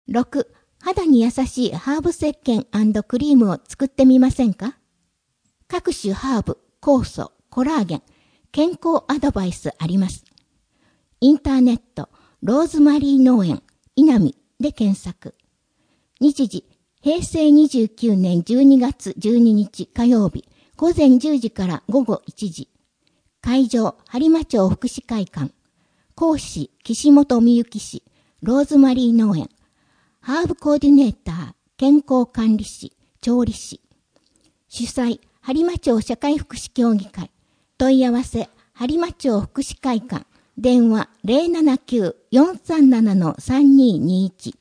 6、肌に優しいハーブ石鹸&クリームを作ってみませんか？各種ハーブ、酵素、コラーゲン、健康アドバイスあります。インターネット、ローズマリー農園、稲見で検索。日時、平成29年12月12日火曜日、午前10時から午後1時。会場、播磨町福祉会館。講師、岸本美幸氏、ローズマリー農園。ハーブコーディネーター、健康管理士、調理師。主催、播磨町社会福祉協議会。問い合わせ、播磨町福祉会館。電話 079-437-3221。